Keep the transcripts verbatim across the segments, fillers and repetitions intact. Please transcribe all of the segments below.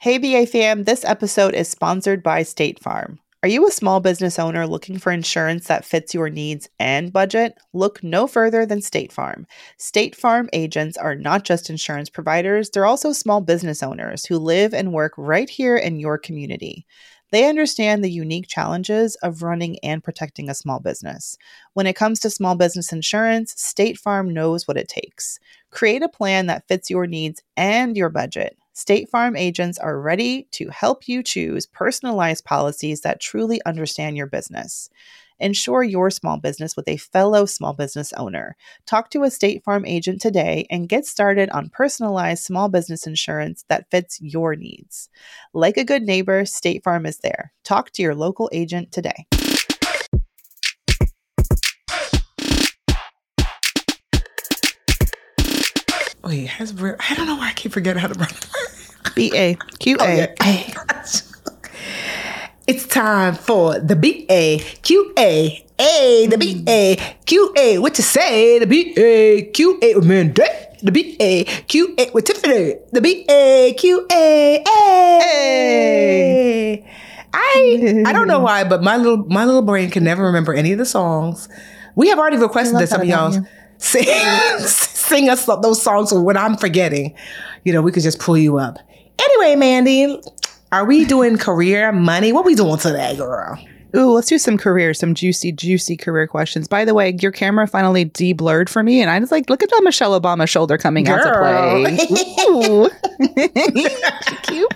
Hey B A fam, this episode is sponsored by State Farm. Are you a small business owner looking for insurance that fits your needs and budget? Look no further than State Farm. State Farm agents are not just insurance providers, they're also small business owners who live and work right here in your community. They understand the unique challenges of running and protecting a small business. When it comes to small business insurance, State Farm knows what it takes. Create a plan that fits your needs and your budget. State Farm agents are ready to help you choose personalized policies that truly understand your business. Insure your small business with a fellow small business owner. Talk to a State Farm agent today and get started on personalized small business insurance that fits your needs. Like a good neighbor, State Farm is there. Talk to your local agent today. Wait, has I don't know why I keep forgetting how to run. B A Q A. Oh, yeah. It's time for the B A Q A. A, the B A Q A. What to say? The B A Q A with Mandy. The B A Q A with Tiffany. The B A Q A. Hey. I I don't know why, but my little my little brain can never remember any of the songs. We have already requested that some of y'all sing sing us those songs, so when I'm forgetting, you know, we could just pull you up. Anyway, Mandy, are we doing career, money? What we doing today, girl? Ooh, let's do some career, some juicy, juicy career questions. By the way, your camera finally de-blurred for me, and I was like, look at that Michelle Obama shoulder coming girl. out to play. Ooh. Cute.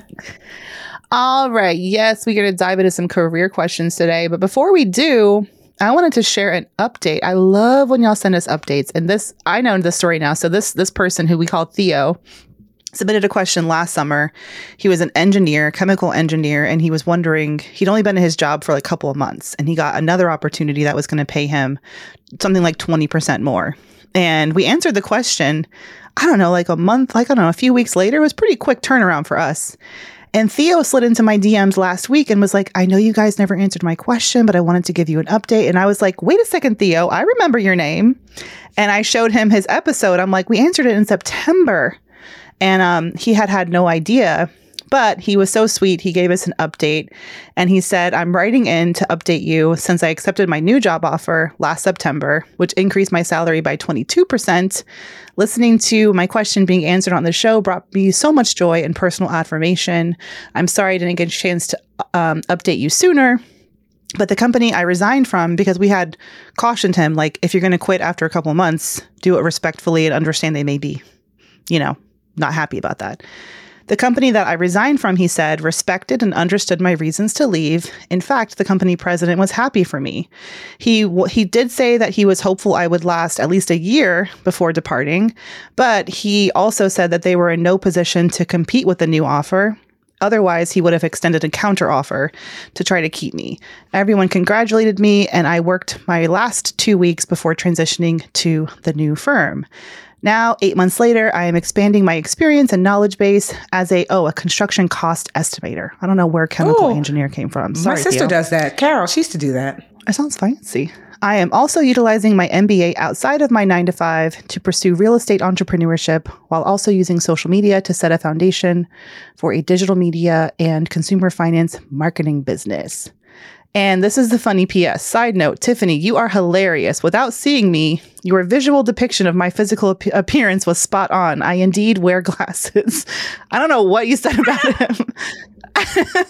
All right. Yes, we're going to dive into some career questions today. But before we do, I wanted to share an update. I love when y'all send us updates. And this, I know the story now. So this this person who we call Theo submitted a question last summer. He was an engineer, chemical engineer, and he was wondering, he'd only been in his job for like a couple of months, and he got another opportunity that was going to pay him something like twenty percent more. And we answered the question, I don't know, like a month, like, I don't know, a few weeks later. It was pretty quick turnaround for us. And Theo slid into my D Ms last week and was like, I know you guys never answered my question, but I wanted to give you an update. And I was like, wait a second, Theo, I remember your name. And I showed him his episode. I'm like, we answered it in September. And um, he had had no idea, but he was so sweet. He gave us an update and he said, I'm writing in to update you since I accepted my new job offer last September, which increased my salary by twenty-two percent. Listening to my question being answered on the show brought me so much joy and personal affirmation. I'm sorry I didn't get a chance to um, update you sooner. But the company I resigned from, because we had cautioned him, like, if you're going to quit after a couple of months, do it respectfully and understand they may be, you know, not happy about that. The company that I resigned from, he said, respected and understood my reasons to leave. In fact, the company president was happy for me. He he did say that he was hopeful I would last at least a year before departing, but he also said that they were in no position to compete with the new offer. Otherwise, he would have extended a counteroffer to try to keep me. Everyone congratulated me, and I worked my last two weeks before transitioning to the new firm. Now, eight months later, I am expanding my experience and knowledge base as a, oh, a construction cost estimator. I don't know where chemical Ooh, engineer came from. Sorry, my sister Theo. does that. Carol, she used to do that. It sounds fancy. I am also utilizing my M B A outside of my nine to five to pursue real estate entrepreneurship while also using social media to set a foundation for a digital media and consumer finance marketing business. And this is the funny P S. Side note, Tiffany, you are hilarious. Without seeing me, your visual depiction of my physical ap- appearance was spot on. I indeed wear glasses. I don't know what you said about him. I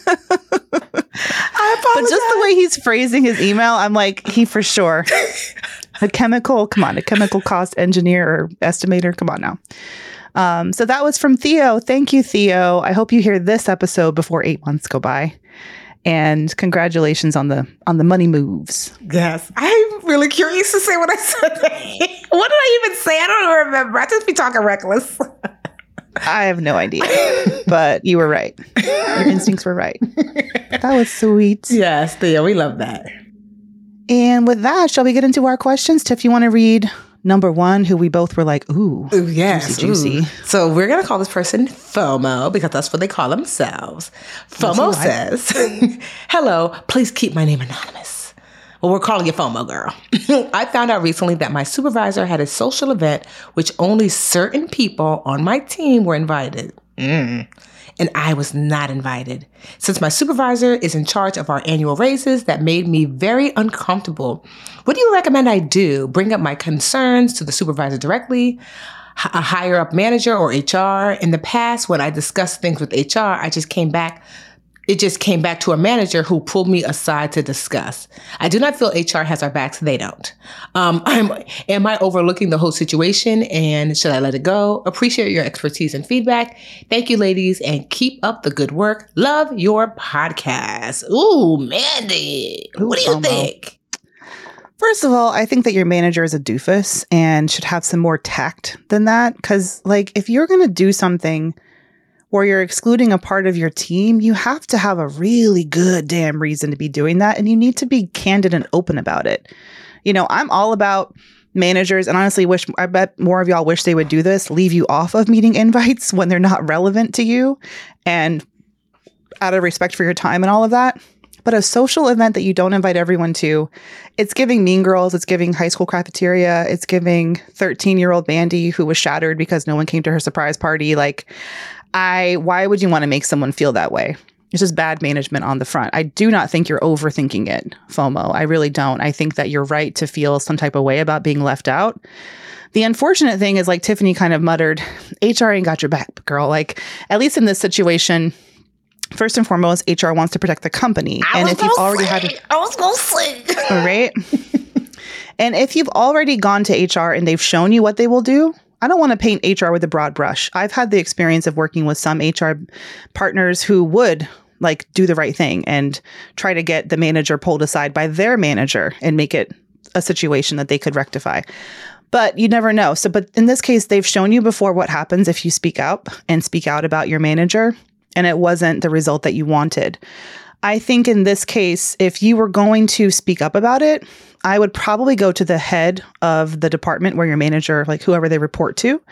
apologize. But just the way he's phrasing his email, I'm like, he for sure. A chemical, come on, a chemical cost engineer or estimator. Come on now. Um, so that was from Theo. Thank you, Theo. I hope you hear this episode before eight months go by. And congratulations on the on the money moves. Yes. I'm really curious to say what I said. What did I even say? I don't remember. I just be talking reckless. I have no idea. But you were right. Your instincts were right. That was sweet. Yes, Theo, we love that. And with that, shall we get into our questions? Tiff, you want to read number one, who we both were like, ooh, ooh yes, juicy, juicy. Ooh. So we're going to call this person FOMO because that's what they call themselves. FOMO says, hello, please keep my name anonymous. Well, we're calling you FOMO, girl. I found out recently that my supervisor had a social event which only certain people on my team were invited. Mm. and I was not invited. Since my supervisor is in charge of our annual raises, that made me very uncomfortable. What do you recommend I do? Bring up my concerns to the supervisor directly, a higher up manager, or H R? In the past, when I discussed things with H R, I just came back It just came back to a manager who pulled me aside to discuss. I do not feel H R has our backs. They don't. Um, I'm, am I overlooking the whole situation, and should I let it go? Appreciate your expertise and feedback. Thank you, ladies, and keep up the good work. Love your podcast. Ooh, Mandy. Ooh, what do you FOMO. think? First of all, I think that your manager is a doofus and should have some more tact than that. Because, like, if you're going to do something where you're excluding a part of your team, you have to have a really good damn reason to be doing that. And you need to be candid and open about it. You know, I'm all about managers, and honestly wish, I bet more of y'all wish they would do this, leave you off of meeting invites when they're not relevant to you and out of respect for your time and all of that. But a social event that you don't invite everyone to, it's giving Mean Girls, it's giving High School Cafeteria, it's giving thirteen-year-old Mandy who was shattered because no one came to her surprise party. Like, I, why would you want to make someone feel that way? It's just bad management on the front. I do not think you're overthinking it, FOMO. I really don't. I think that you're right to feel some type of way about being left out. The unfortunate thing is, like Tiffany kind of muttered, H R ain't got your back, girl. Like, at least in this situation, first and foremost, H R wants to protect the company. I and was if you've already say, had to, I was going to say. Right? And if you've already gone to H R and they've shown you what they will do, I don't want to paint H R with a broad brush. I've had the experience of working with some H R partners who would like do the right thing and try to get the manager pulled aside by their manager and make it a situation that they could rectify. But you never know. So, but in this case, they've shown you before what happens if you speak up and speak out about your manager, and it wasn't the result that you wanted. I think in this case, if you were going to speak up about it, I would probably go to the head of the department where your manager, like whoever they report to,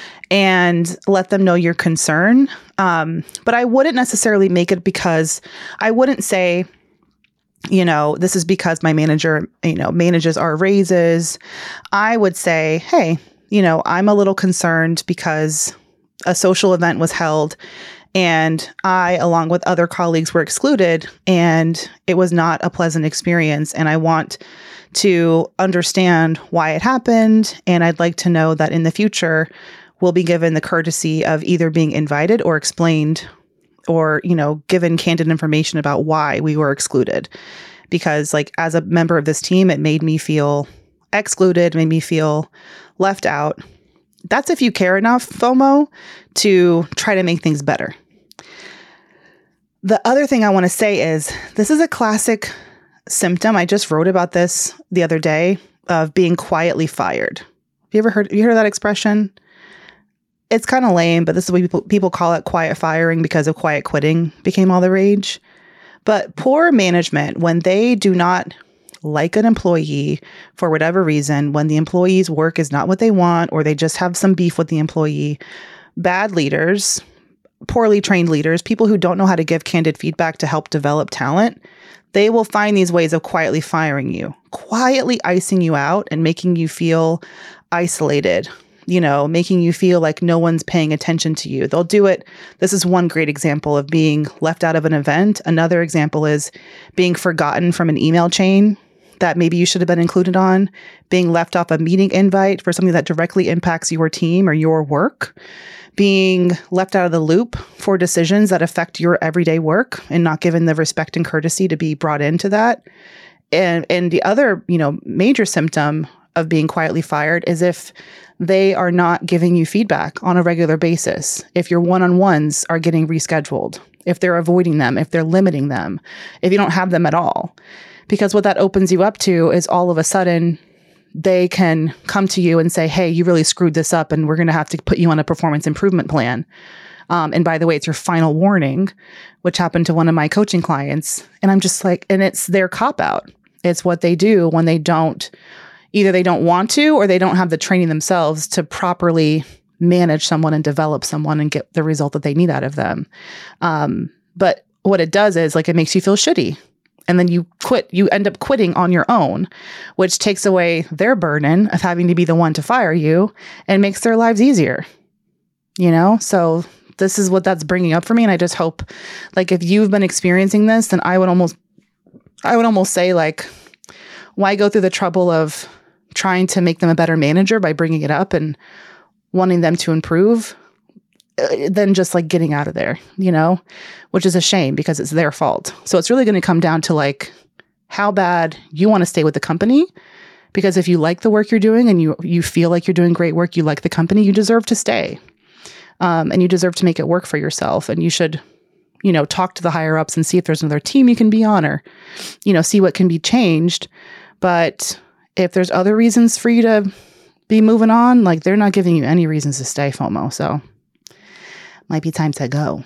and let them know your concern. Um, but I wouldn't necessarily make it because I wouldn't say, you know, this is because my manager, you know, manages our raises. I would say, hey, you know, I'm a little concerned because a social event was held and I, along with other colleagues, were excluded, and it was not a pleasant experience. And I want to understand why it happened. And I'd like to know that in the future, we'll be given the courtesy of either being invited or explained or, you know, given candid information about why we were excluded. Because, like, as a member of this team, it made me feel excluded, made me feel left out. That's if you care enough, FOMO, to try to make things better. The other thing I want to say is this is a classic symptom. I just wrote about this the other day of being quietly fired. Have you ever heard, have you heard of that expression? It's kind of lame, but this is what people, people call it, quiet firing, because of quiet quitting became all the rage. But poor management, when they do not like an employee for whatever reason, when the employee's work is not what they want, or they just have some beef with the employee, bad leaders, poorly trained leaders, people who don't know how to give candid feedback to help develop talent, they will find these ways of quietly firing you, quietly icing you out and making you feel isolated, you know, making you feel like no one's paying attention to you. They'll do it. This is one great example of being left out of an event. Another example is being forgotten from an email chain that maybe you should have been included on, being left off a meeting invite for something that directly impacts your team or your work, being left out of the loop for decisions that affect your everyday work and not given the respect and courtesy to be brought into that. And and the other, you know, major symptom of being quietly fired is if they are not giving you feedback on a regular basis, if your one-on-ones are getting rescheduled, if they're avoiding them, if they're limiting them, if you don't have them at all. Because what that opens you up to is all of a sudden they can come to you and say, hey, you really screwed this up and we're going to have to put you on a performance improvement plan. Um, and by the way, it's your final warning, which happened to one of my coaching clients. And I'm just like, and it's their cop-out. It's what they do when they don't, either they don't want to, or they don't have the training themselves to properly manage someone and develop someone and get the result that they need out of them. Um, but what it does is, like, it makes you feel shitty. And then you quit, you end up quitting on your own, which takes away their burden of having to be the one to fire you and makes their lives easier. You know, so this is what that's bringing up for me. And I just hope, like, if you've been experiencing this, then I would almost, I would almost say, like, why go through the trouble of trying to make them a better manager by bringing it up and wanting them to improve uh, than just like getting out of there, you know, which is a shame because it's their fault. So it's really going to come down to like how bad you want to stay with the company. Because if you like the work you're doing and you you feel like you're doing great work, you like the company, you deserve to stay. Um, and you deserve to make it work for yourself. And you should, you know, talk to the higher ups and see if there's another team you can be on or, you know, see what can be changed. But if there's other reasons for you to be moving on, like they're not giving you any reasons to stay, FOMO. So might be time to go.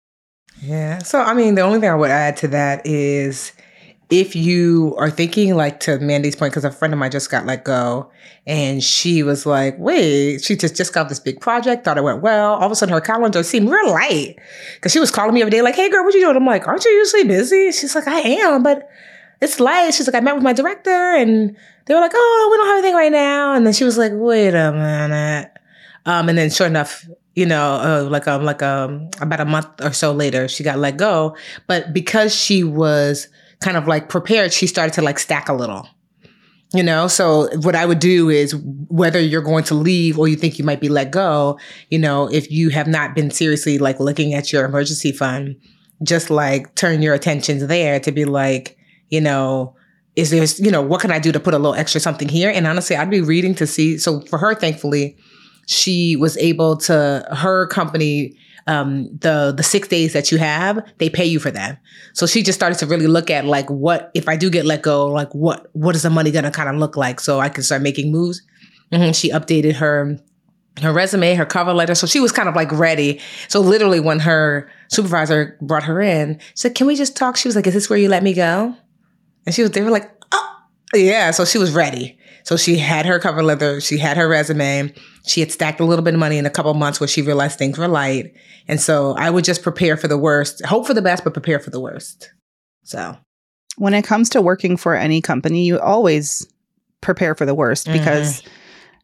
Yeah. So, I mean, the only thing I would add to that is if you are thinking, like, to Mandy's point, because a friend of mine just got let go and she was like, wait, she just, just got this big project, thought it went well. All of a sudden her calendar seemed real light because she was calling me every day like, hey girl, what you doing? I'm like, aren't you usually busy? She's like, I am, but it's light. She's like, I met with my director and they were like, oh, we don't have anything right now. And then she was like, wait a minute. Um, and then sure enough, you know, uh, like um, like um, about a month or so later, she got let go. But because she was kind of like prepared, she started to like stack a little, you know? So what I would do is whether you're going to leave or you think you might be let go, you know, if you have not been seriously like looking at your emergency fund, just like turn your attentions there to be like, you know, is there, you know, what can I do to put a little extra something here? And honestly, I'd be reading to see. So for her, thankfully, she was able to, her company, um, the, the six days that you have, they pay you for that. So she just started to really look at like, what, if I do get let go, like what, what is the money going to kind of look like? So I can start making moves. Mm-hmm. She updated her, her resume, her cover letter. So she was kind of like ready. So literally when her supervisor brought her in, she said, can we just talk? She was like, is this where you let me go? And she was, they were like, oh, yeah. So she was ready. So she had her cover letter. She had her resume. She had stacked a little bit of money in a couple of months where she realized things were light. And so I would just prepare for the worst, hope for the best, but prepare for the worst. So when it comes to working for any company, you always prepare for the worst because mm-hmm.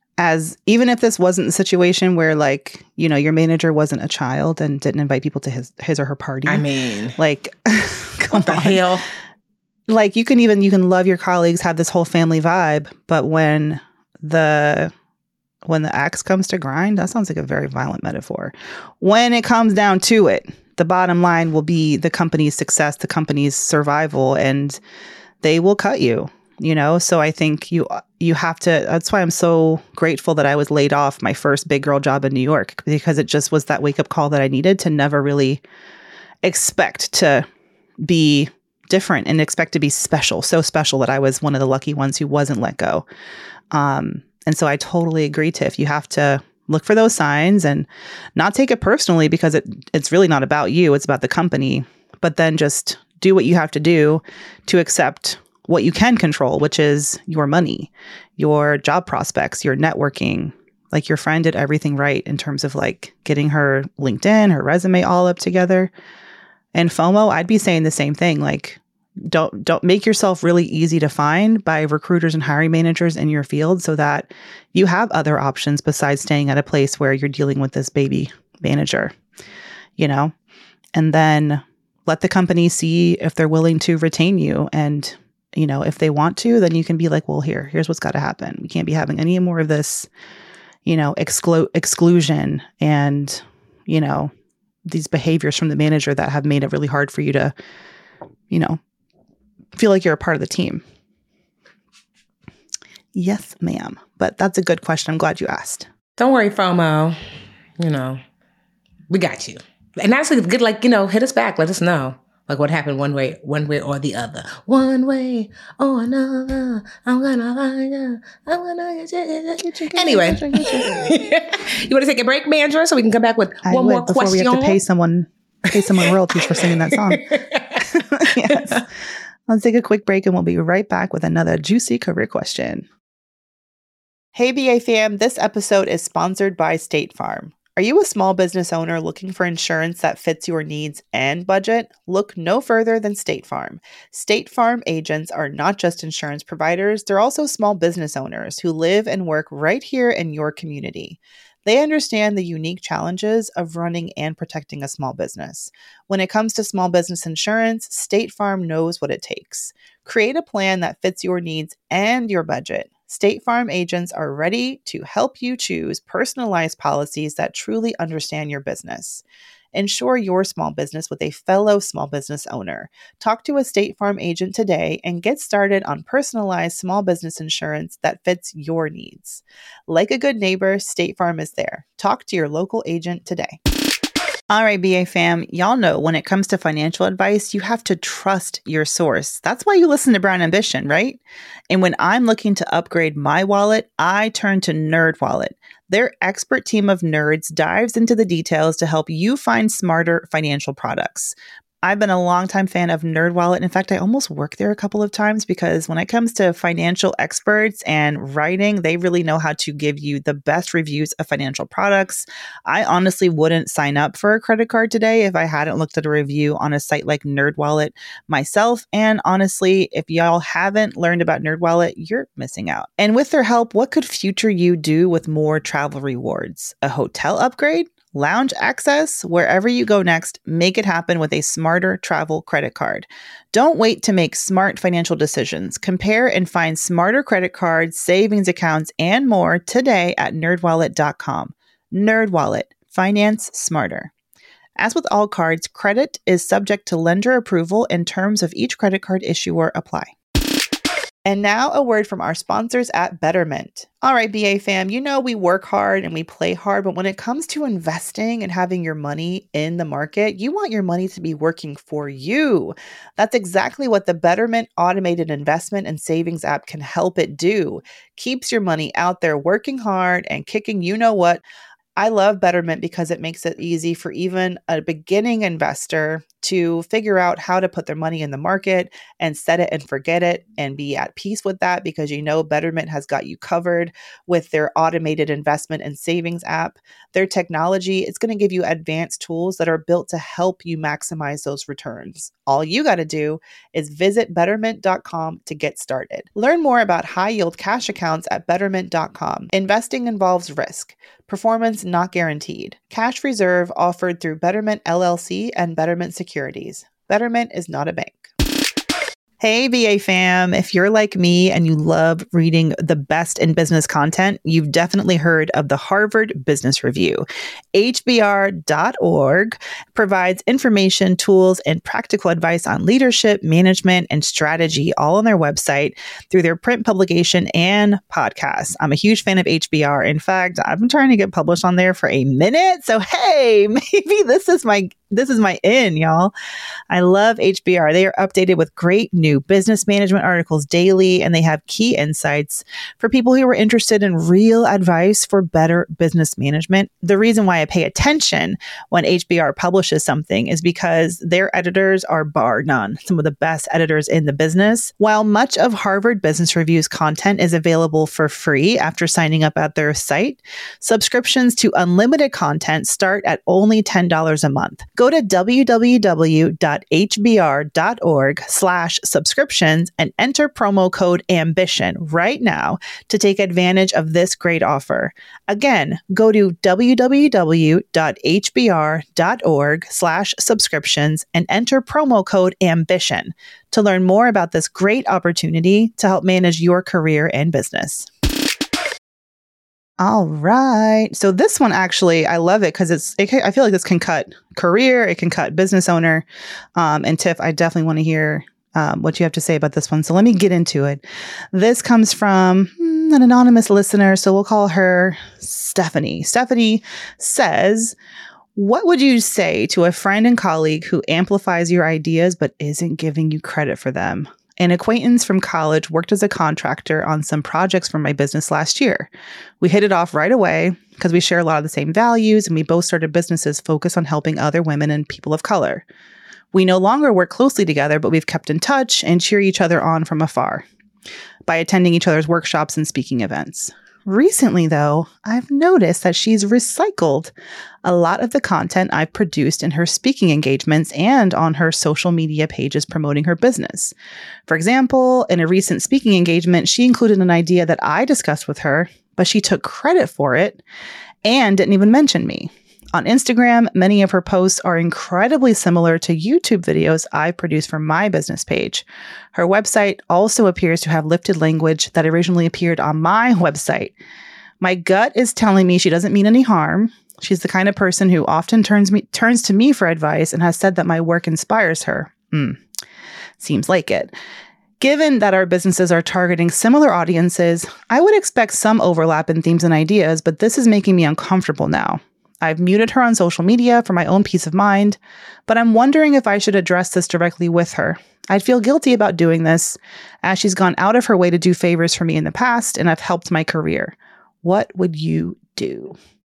as even if this wasn't a situation where like, you know, your manager wasn't a child and didn't invite people to his, his or her party. I mean, like, come what the on. hell? Like you can even, you can love your colleagues, have this whole family vibe. But when the, when the axe comes to grind, that sounds like a very violent metaphor. When it comes down to it, the bottom line will be the company's success, the company's survival, and they will cut you, you know? So I think you, you have to, that's why I'm so grateful that I was laid off my first big girl job in New York, because it just was that wake up call that I needed to never really expect to be different and expect to be special, so special that I was one of the lucky ones who wasn't let go. Um, and so I totally agree, Tiff. You have to look for those signs and not take it personally because it it's really not about you. It's about the company. But then just do what you have to do to accept what you can control, which is your money, your job prospects, your networking. Like your friend did everything right in terms of like getting her LinkedIn, her resume all up together. And FOMO, I'd be saying the same thing. Like, don't don't make yourself really easy to find by recruiters and hiring managers in your field so that you have other options besides staying at a place where you're dealing with this baby manager, you know? And then let the company see if they're willing to retain you. And, you know, if they want to, then you can be like, well, here, here's what's got to happen. We can't be having any more of this, you know, exclu- exclusion and, you know, these behaviors from the manager that have made it really hard for you to, you know, feel like you're a part of the team. Yes, ma'am. But that's a good question. I'm glad you asked. Don't worry, FOMO. You know, we got you. And actually, good, like, you know, hit us back. Let us know. Like what happened one way, one way or the other. One way or another. I'm gonna find you. I'm gonna get you. Anyway, you want to take a break, Mandra, so we can come back with I one would, more before question? We have to pay someone, pay someone royalties for singing that song. Yes. Let's take a quick break and we'll be right back with another juicy career question. Hey, B A fam, this episode is sponsored by State Farm. Are you a small business owner looking for insurance that fits your needs and budget? Look no further than State Farm. State Farm agents are not just insurance providers, they're also small business owners who live and work right here in your community. They understand the unique challenges of running and protecting a small business. When it comes to small business insurance, State Farm knows what it takes. Create a plan that fits your needs and your budget. State Farm agents are ready to help you choose personalized policies that truly understand your business. Insure your small business with a fellow small business owner. Talk to a State Farm agent today and get started on personalized small business insurance that fits your needs. Like a good neighbor, State Farm is there. Talk to your local agent today. All right, B A fam, y'all know when it comes to financial advice, you have to trust your source. That's why you listen to Brown Ambition, right? And when I'm looking to upgrade my wallet, I turn to NerdWallet. Their expert team of nerds dives into the details to help you find smarter financial products. I've been a longtime fan of NerdWallet. In fact, I almost worked there a couple of times because when it comes to financial experts and writing, they really know how to give you the best reviews of financial products. I honestly wouldn't sign up for a credit card today if I hadn't looked at a review on a site like NerdWallet myself. And honestly, if y'all haven't learned about NerdWallet, you're missing out. And with their help, what could future you do with more travel rewards? A hotel upgrade? Lounge access? Wherever you go next, make it happen with a smarter travel credit card. Don't wait to make smart financial decisions. Compare and find smarter credit cards, savings accounts, and more today at nerd wallet dot com. NerdWallet. Finance smarter. As with all cards, credit is subject to lender approval and terms of each credit card issuer apply. And now a word from our sponsors at Betterment. All right, B A fam, you know we work hard and we play hard, but when it comes to investing and having your money in the market, you want your money to be working for you. That's exactly what the Betterment automated investment and savings app can help it do. Keeps your money out there working hard and kicking you know what. I love Betterment because it makes it easy for even a beginning investor to figure out how to put their money in the market and set it and forget it and be at peace with that because you know Betterment has got you covered with their automated investment and savings app. Their technology is going to give you advanced tools that are built to help you maximize those returns. All you got to do is visit betterment dot com to get started. Learn more about high-yield cash accounts at betterment dot com. Investing involves risk. Performance not guaranteed. Cash reserve offered through Betterment L L C and Betterment Securities. Betterment is not a bank. Hey, B A fam, if you're like me and you love reading the best in business content, you've definitely heard of the Harvard Business Review. H B R dot org provides information, tools, and practical advice on leadership, management, and strategy all on their website through their print publication and podcast. I'm a huge fan of H B R. In fact, I've been trying to get published on there for a minute. So, hey, maybe this is my This is my in, y'all. I love H B R. They are updated with great new business management articles daily, and they have key insights for people who are interested in real advice for better business management. The reason why I pay attention when H B R publishes something is because their editors are bar none, some of the best editors in the business. While much of Harvard Business Review's content is available for free after signing up at their site, subscriptions to unlimited content start at only ten dollars a month. Go to w w w dot h b r dot org slash subscriptions and enter promo code AMBITION right now to take advantage of this great offer. Again, go to w w w dot h b r dot org slash subscriptions and enter promo code AMBITION to learn more about this great opportunity to help manage your career and business. All right. So this one actually, I love it because it's, it can, I feel like this can cut career, it can cut business owner. Um, and Tiff, I definitely want to hear um, what you have to say about this one. So let me get into it. This comes from hmm, an anonymous listener. So we'll call her Stephanie. Stephanie says, what would you say to a friend and colleague who amplifies your ideas but isn't giving you credit for them? An acquaintance from college worked as a contractor on some projects for my business last year. We hit it off right away because we share a lot of the same values and we both started businesses focused on helping other women and people of color. We no longer work closely together, but we've kept in touch and cheer each other on from afar by attending each other's workshops and speaking events. Recently, though, I've noticed that she's recycled a lot of the content I've produced in her speaking engagements and on her social media pages promoting her business. For example, in a recent speaking engagement, she included an idea that I discussed with her, but she took credit for it and didn't even mention me. On Instagram, many of her posts are incredibly similar to YouTube videos I've produced for my business page. Her website also appears to have lifted language that originally appeared on my website. My gut is telling me she doesn't mean any harm. She's the kind of person who often turns me turns to me for advice and has said that my work inspires her. Hmm. Seems like it. Given that our businesses are targeting similar audiences, I would expect some overlap in themes and ideas, but this is making me uncomfortable now. I've muted her on social media for my own peace of mind, but I'm wondering if I should address this directly with her. I'd feel guilty about doing this, as she's gone out of her way to do favors for me in the past, and I've helped my career. What would you do?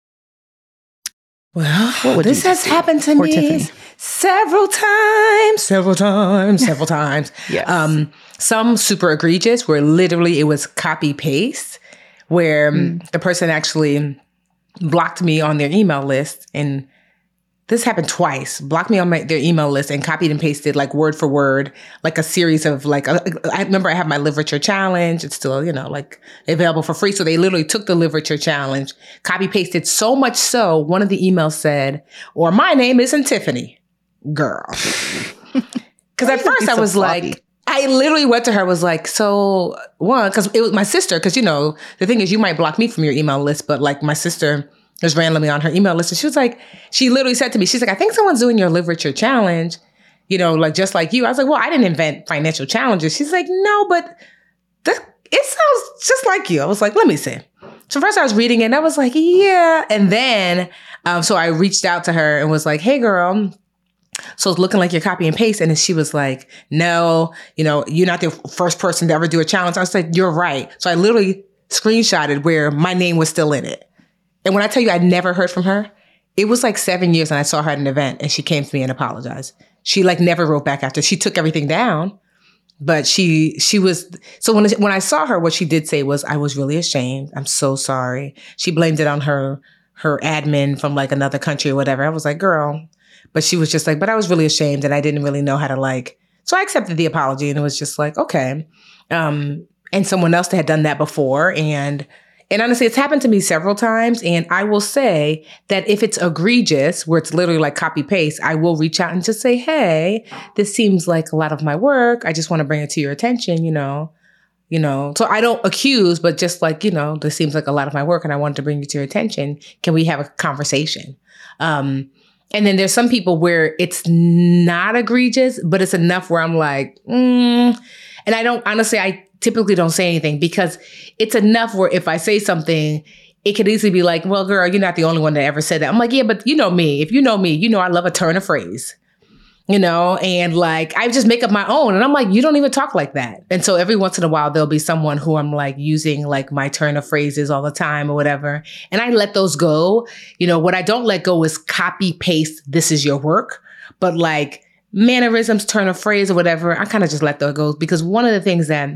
Well, this has do? happened to or me Tiffany? several times, several times, several times. Yes. Um, some super egregious where literally it was copy paste, where mm. the person actually blocked me on their email list. And this happened twice. Blocked me on my, their email list and copied and pasted like word for word, like a series of like, a, I remember I have my literature challenge. It's still, you know, like available for free. So they literally took the literature challenge, copy pasted so much so one of the emails said, or my name isn't Tiffany, girl. Cause at first I was so like, I literally went to her, was like, so one, cause it was my sister. Cause you know, the thing is you might block me from your email list, but like my sister was randomly on her email list. And she was like, she literally said to me, she's like, I think someone's doing your literature challenge, you know, like just like you. I was like, well, I didn't invent financial challenges. She's like, no, but th- it sounds just like you. I was like, let me see. So first I was reading it and I was like, yeah. And then, um, so I reached out to her and was like, hey girl, so it's looking like you're copy and paste. And then she was like, no, you know, you're not the first person to ever do a challenge. I was like, you're right. So I literally screenshotted where my name was still in it. And when I tell you I never heard from her, it was like seven years and I saw her at an event and she came to me and apologized. She like never wrote back after. She took everything down, but she, she was, so when, when I saw her, what she did say was, I was really ashamed. I'm so sorry. She blamed it on her, her admin from like another country or whatever. I was like, girl, but she was just like, but I was really ashamed and I didn't really know how to like, so I accepted the apology and it was just like, okay. Um, and someone else that had done that before. And And honestly, it's happened to me several times. And I will say that if it's egregious, where it's literally like copy paste, I will reach out and just say, hey, this seems like a lot of my work. I just want to bring it to your attention, you know, you know, so I don't accuse, but just like, you know, this seems like a lot of my work and I wanted to bring it to your attention. Can we have a conversation? Um, and then there's some people where it's not egregious, but it's enough where I'm like, mm. And I don't, honestly, I typically don't say anything because it's enough where if I say something, it could easily be like, well, girl, you're not the only one that ever said that. I'm like, yeah, but you know me. If you know me, you know I love a turn of phrase, you know, and like I just make up my own. And I'm like, you don't even talk like that. And so every once in a while, there'll be someone who I'm like using like my turn of phrases all the time or whatever. And I let those go. You know, what I don't let go is copy paste, this is your work. But like mannerisms, turn of phrase or whatever, I kind of just let those go because one of the things that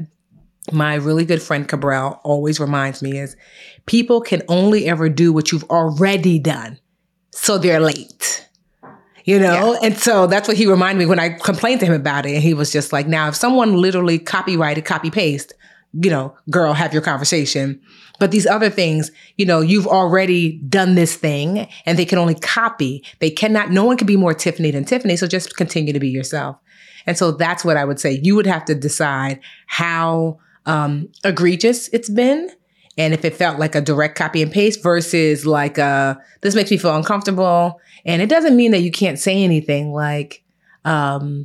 my really good friend Cabral always reminds me is people can only ever do what you've already done. So they're late, you know? Yeah. And so that's what he reminded me when I complained to him about it. And he was just like, now, if someone literally copyrighted, copy paste, you know, girl, have your conversation. But these other things, you know, you've already done this thing and they can only copy. They cannot, no one can be more Tiffany than Tiffany. So just continue to be yourself. And so that's what I would say. You would have to decide how um, egregious it's been. And if it felt like a direct copy and paste versus like, uh, this makes me feel uncomfortable. And it doesn't mean that you can't say anything like, um,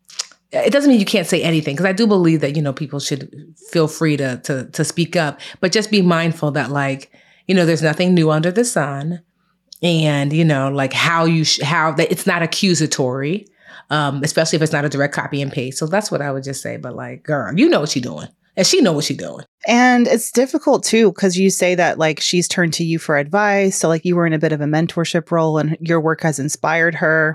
it doesn't mean you can't say anything. Cause I do believe that, you know, people should feel free to, to, to speak up, but just be mindful that like, you know, there's nothing new under the sun and, you know, like how you, sh- how that it's not accusatory, um, especially if it's not a direct copy and paste. So that's what I would just say. But like, girl, you know what you're doing. And she know what she's doing. And it's difficult too, because you say that like she's turned to you for advice. So like you were in a bit of a mentorship role and your work has inspired her.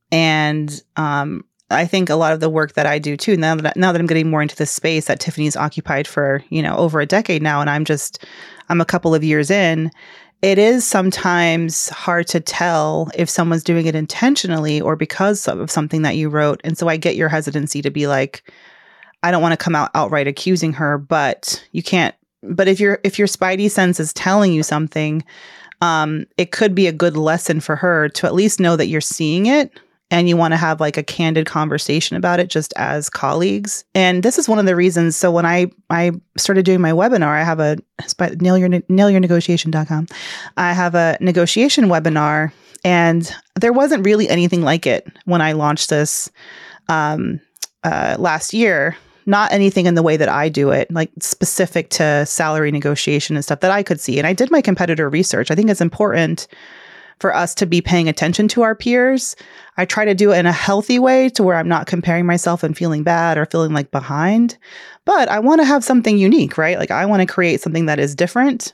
And um, I think a lot of the work that I do too, now that, now that I'm getting more into this space that Tiffany's occupied for, you know, over a decade now, and I'm just, I'm a couple of years in, it is sometimes hard to tell if someone's doing it intentionally or because of something that you wrote. And so I get your hesitancy to be like, I don't want to come out outright accusing her, but you can't, but if your, if your spidey sense is telling you something, um, it could be a good lesson for her to at least know that you're seeing it and you want to have like a candid conversation about it just as colleagues. And this is one of the reasons. So when I, I started doing my webinar, I have a, it's by nail your, nail your negotiation dot com. I have a negotiation webinar, and there wasn't really anything like it when I launched this um, uh, last year. Not anything in the way that I do it, like specific to salary negotiation and stuff that I could see. And I did my competitor research. I think it's important for us to be paying attention to our peers. I try to do it in a healthy way to where I'm not comparing myself and feeling bad or feeling like behind. But I want to have something unique, right? Like I want to create something that is different.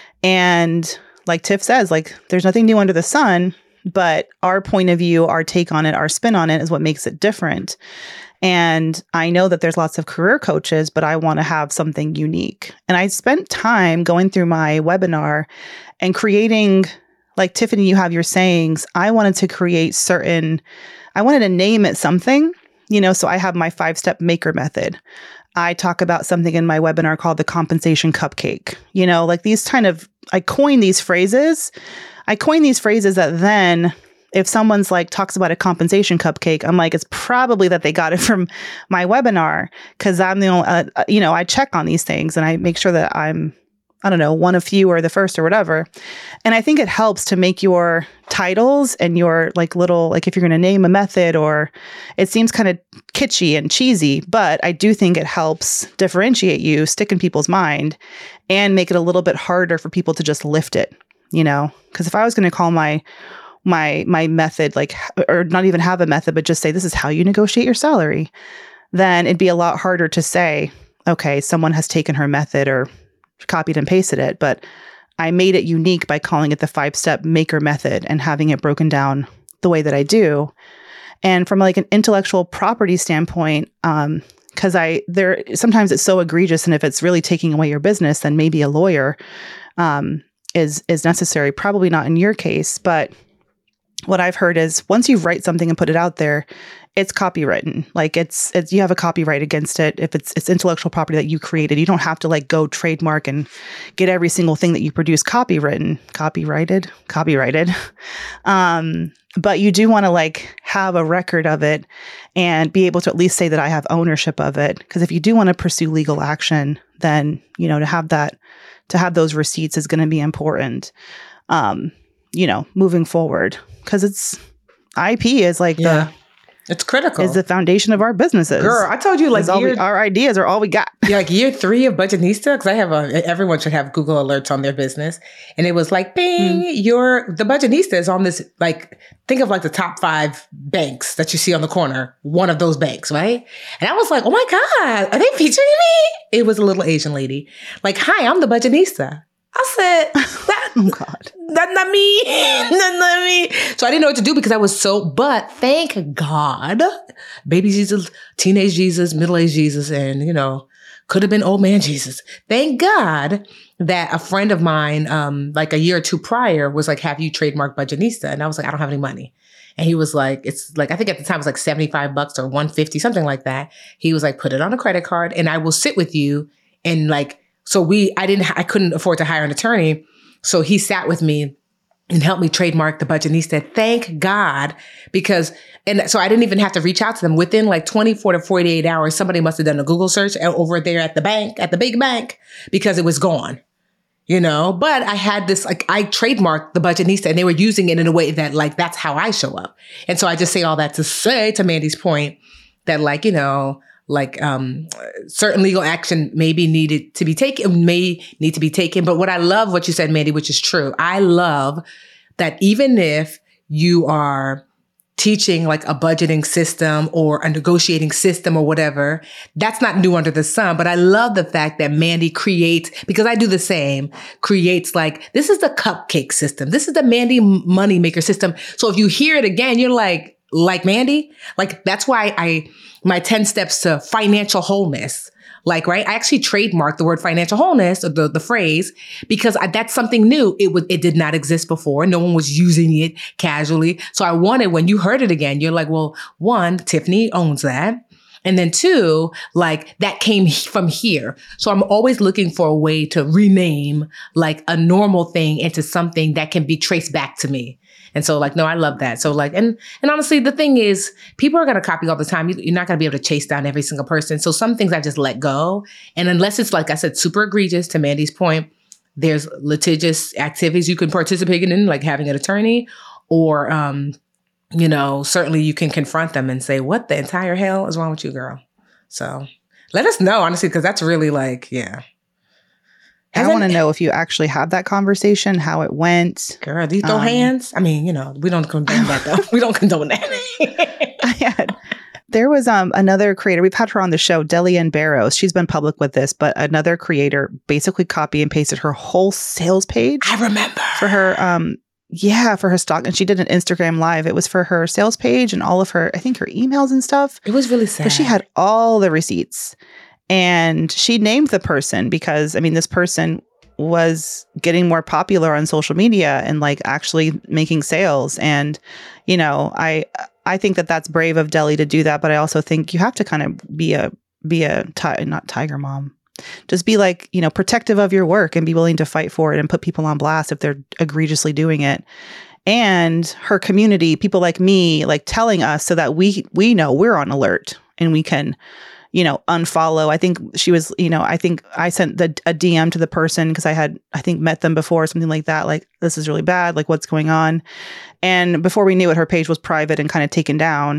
And like Tiff says, like there's nothing new under the sun, but our point of view, our take on it, our spin on it is what makes it different. And I know that there's lots of career coaches, but I want to have something unique. And I spent time going through my webinar and creating, like Tiffany, you have your sayings. I wanted to create certain, I wanted to name it something, you know, so I have my five-step maker method. I talk about something in my webinar called the compensation cupcake, you know, like these kind of, I coin these phrases. I coin these phrases that then if someone's like talks about a compensation cupcake, I'm like, it's probably that they got it from my webinar, because I'm the only, uh, you know, I check on these things and I make sure that I'm, I don't know, one of few or the first or whatever. And I think it helps to make your titles and your like little, like if you're going to name a method, or it seems kind of kitschy and cheesy, but I do think it helps differentiate you, stick in people's mind, and make it a little bit harder for people to just lift it, you know, because if I was going to call my my my method, like, or not even have a method, but just say, this is how you negotiate your salary, then it'd be a lot harder to say, okay, someone has taken her method or copied and pasted it. But I made it unique by calling it the five-step maker method and having it broken down the way that I do. And from like an intellectual property standpoint, um, because I there sometimes it's so egregious, and if it's really taking away your business, then maybe a lawyer um, is is necessary. Probably not in your case, but what I've heard is once you write something and put it out there, it's copywritten. Like it's, it's, you have a copyright against it. If it's, it's intellectual property that you created, you don't have to like go trademark and get every single thing that you produce copywritten, copyrighted, copyrighted. Um, but you do want to like have a record of it and be able to at least say that I have ownership of it. Because if you do want to pursue legal action, then, you know, to have that, to have those receipts is going to be important, um, you know, moving forward. Because it's I P is like yeah. the it's critical. Is the foundation of our businesses. Girl, I told you like all year, we, our ideas are all we got. Yeah, like year three of Budgetnista, because I have a everyone should have Google alerts on their business, and it was like, bing, mm. your the Budgetnista is on this. Like, think of like the top five banks that you see on the corner. One of those banks, right? And I was like, oh my god, are they featuring me? It was a little Asian lady. Like, hi, I'm the Budgetnista. I said, that, oh God, that's not me. That's not me. So I didn't know what to do because I was so, but thank God, baby Jesus, teenage Jesus, middle-aged Jesus, and, you know, could have been old man Jesus. Thank God that a friend of mine, um, like a year or two prior, was like, have you trademarked Budgetnista? And I was like, I don't have any money. And he was like, it's like, I think at the time it was like seventy-five bucks or one fifty, something like that. He was like, put it on a credit card and I will sit with you and like, so we, I didn't, I couldn't afford to hire an attorney. So he sat with me and helped me trademark the Budgetnista. Thank God, because, and so I didn't even have to reach out to them. Within like twenty-four to forty-eight hours, somebody must have done a Google search over there at the bank, at the big bank, because it was gone, you know, but I had this, like, I trademarked the Budgetnista and they were using it in a way that like, that's how I show up. And so I just say all that to say, to Mandy's point, that like, you know, like, um, certain legal action may be needed to be taken, may need to be taken. But what I love what you said, Mandy, which is true. I love that even if you are teaching like a budgeting system or a negotiating system or whatever, that's not new under the sun. But I love the fact that Mandy creates, because I do the same, creates like, this is the cupcake system. This is the Mandy moneymaker system. So if you hear it again, you're like, like Mandy, like that's why I, my ten steps to financial wholeness, like, right. I actually trademarked the word financial wholeness, or the, the phrase, because I, that's something new. It was, it did not exist before. No one was using it casually. So I wanted, when you heard it again, you're like, well, one, Tiffany owns that. And then two, like that came from here. So I'm always looking for a way to rename like a normal thing into something that can be traced back to me. And so like, no, I love that. So like, and, and honestly, the thing is, people are going to copy all the time. You, you're not going to be able to chase down every single person. So some things I just let go. And unless it's like I said, super egregious, to Mandy's point, there's litigious activities you can participate in, like having an attorney, or, um, you know, certainly you can confront them and say, what the entire hell is wrong with you, girl? So let us know, honestly, because that's really like, yeah. I want to know if you actually had that conversation, how it went. Girl, do you throw um, hands? I mean, you know, we don't condone that, though. We don't condone that. I had, there was um another creator. We've had her on the show, Delianne Barrows. She's been public with this, but another creator basically copy and pasted her whole sales page. I remember. For her, um, yeah, for her stock. And she did an Instagram live. It was for her sales page and all of her, I think her emails and stuff. It was really sad. But she had all the receipts. And she named the person because, I mean, this person was getting more popular on social media and like actually making sales. And, you know, I I think that that's brave of Deli to do that. But I also think you have to kind of be a, be a, ti- not tiger mom. Just be like, you know, protective of your work and be willing to fight for it and put people on blast if they're egregiously doing it. And her community, people like me, like telling us so that we we know we're on alert and we can, you know, unfollow. I think she was, you know, I think I sent the, a D M to the person because I had, I think, met them before or something like that. Like, this is really bad. Like, what's going on? And before we knew it, her page was private and kind of taken down.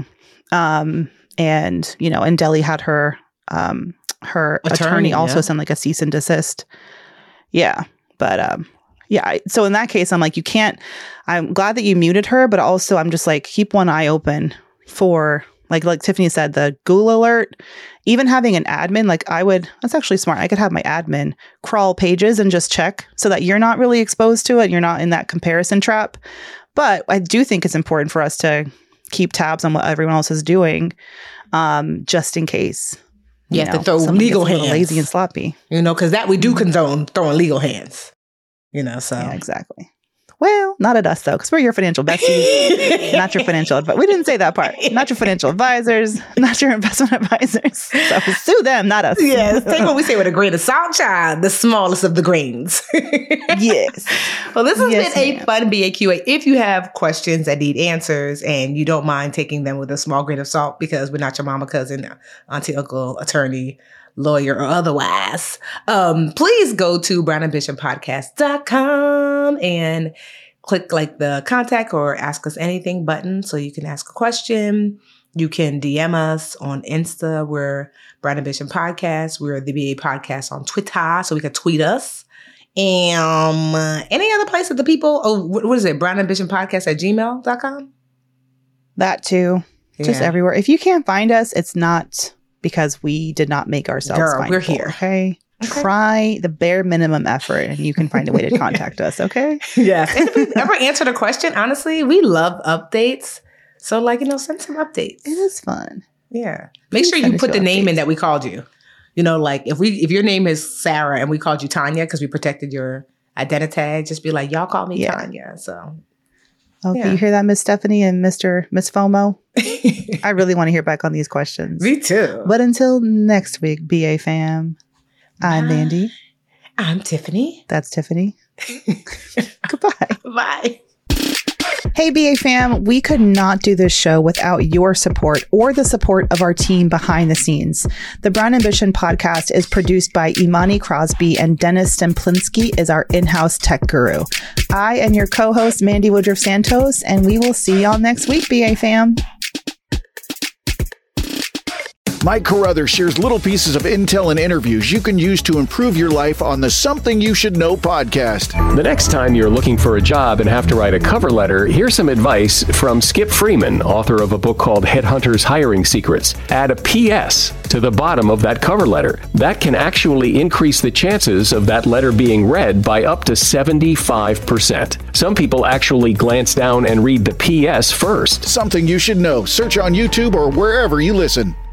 Um, and, you know, and Deli had her, um, her attorney, attorney also yeah. send like a cease and desist. Yeah. But, um, yeah. So in that case, I'm like, you can't, I'm glad that you muted her, but also I'm just like, keep one eye open for, like, like Tiffany said, the Google alert, even having an admin, like I would, that's actually smart. I could have my admin crawl pages and just check so that you're not really exposed to it. You're not in that comparison trap. But I do think it's important for us to keep tabs on what everyone else is doing, um, just in case. You, you have know, to throw legal hands. Lazy and sloppy. You know, because that we do condone throwing legal hands. You know, so. Yeah, exactly. Well, not at us, though, because we're your financial besties, not your financial advisors. We didn't say that part. Not your financial advisors, not your investment advisors. So sue them, not us. Yes. Take what we say with a grain of salt, child, the smallest of the grains. Yes. Well, this has yes, been ma'am. a fun B A Q A. If you have questions that need answers and you don't mind taking them with a small grain of salt because we're not your mama, cousin, auntie, uncle, attorney, lawyer, or otherwise, um, please go to brown ambition podcast dot com and click like the contact or ask us anything button so you can ask a question. You can D M us on Insta. We're Brown Ambition Podcast. We're the B A Podcast on Twitter, so we can tweet us. And um, any other place that the people, oh, what is it? brown ambition podcast at gmail dot com? That too. Yeah. Just everywhere. If you can't find us, it's not because we did not make ourselves Girl, findable, we're here. Okay? okay? Try the bare minimum effort and you can find a way to contact us, okay? Yeah. And if we ever answered a question, honestly, we love updates. So, like, you know, send some updates. It is fun. Yeah. Make Please sure you put the updates. Name in that we called you. You know, like, if we if your name is Sarah and we called you Tanya because we protected your identity, just be like, y'all call me yeah. Tanya. So, okay, yeah. You hear that, Miss Stephanie and Mister Miss FOMO? I really want to hear back on these questions. Me too. But until next week, B A fam, I'm Mandy. I'm Tiffany. That's Tiffany. Goodbye. Bye. Hey, B A fam, we could not do this show without your support or the support of our team behind the scenes. The Brown Ambition podcast is produced by Imani Crosby, and Dennis Stemplinsky is our in-house tech guru. I am your co-host, Mandy Woodruff Santos, and we will see y'all next week, B A fam. Mike Carruthers shares little pieces of intel and interviews you can use to improve your life on the Something You Should Know podcast. The next time you're looking for a job and have to write a cover letter, here's some advice from Skip Freeman, author of a book called Headhunters Hiring Secrets. Add a P S to the bottom of that cover letter. That can actually increase the chances of that letter being read by up to seventy-five percent. Some people actually glance down and read the P S first. Something You Should Know. Search on YouTube or wherever you listen.